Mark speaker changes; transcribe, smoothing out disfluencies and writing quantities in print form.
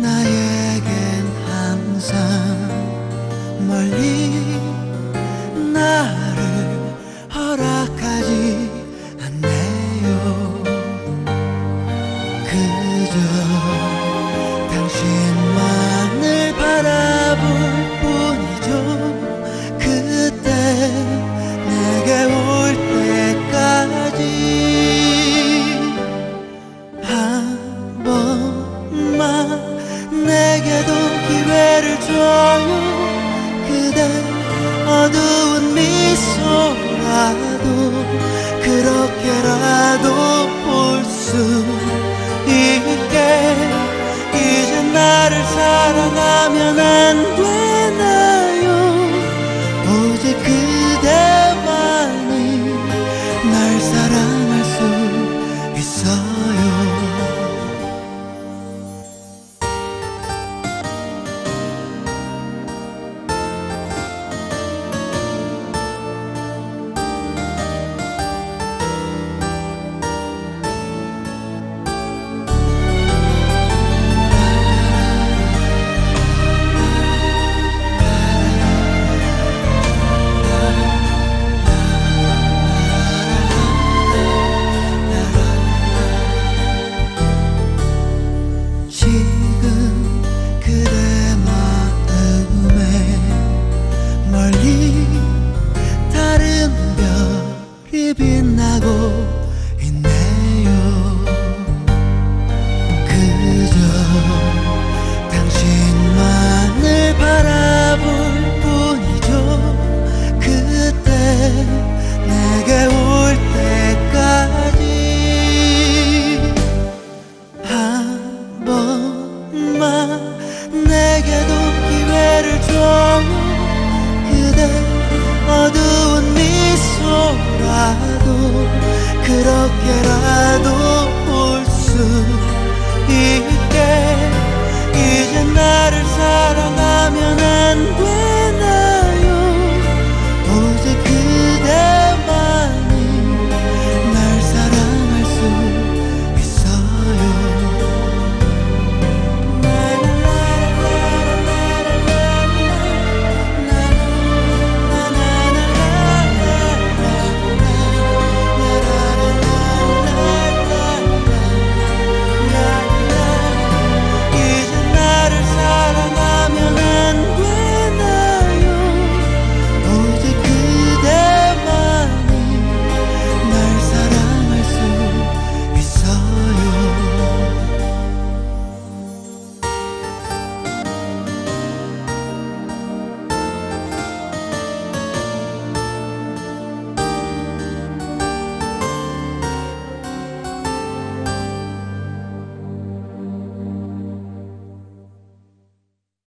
Speaker 1: 나에겐 항상 멀리 나를 허락하지 않네요. 그저 당신만을 바라볼 뿐이죠. 그때 내게 올 때까지 한 번만 내게도 기회를 줘요. 그대 어두운 미소라도 그렇게라도 볼 수 있게. 이제 나를 사랑하면 안 되나요? 오직 그대만이 날 사랑할 수 있어요. 지금 그대 마음에 멀리 다른 별이 빛나고 있네요. 그저 당신만을 바라볼 뿐이죠. 그때 내게 올 때까지 한 번만 내게도 기회를 줘요. 그대 어두운 미소라도 그렇게라도 볼 수 있게.